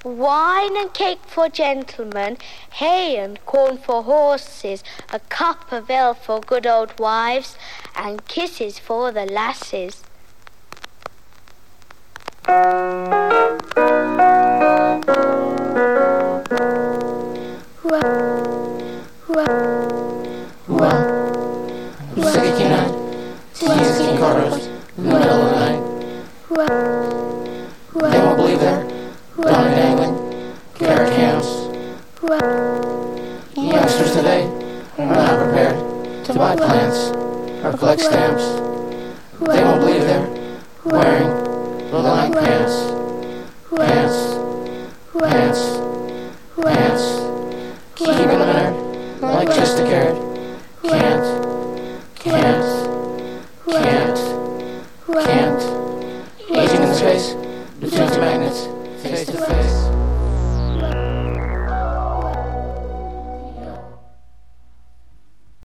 Wine and cake for gentlemen, hay and corn for horses, a cup of ale for good old wives, and kisses for the lasses. Second night, Jesus King Carlos, in the middle of the night. They won't believe they're down in England, carrot cans. Youngsters today are not prepared to buy plants or collect stamps. They won't believe they're wearing the line pants, pants, pants, pants. Keeping them in there like just a carrot. Can't. Aging in space.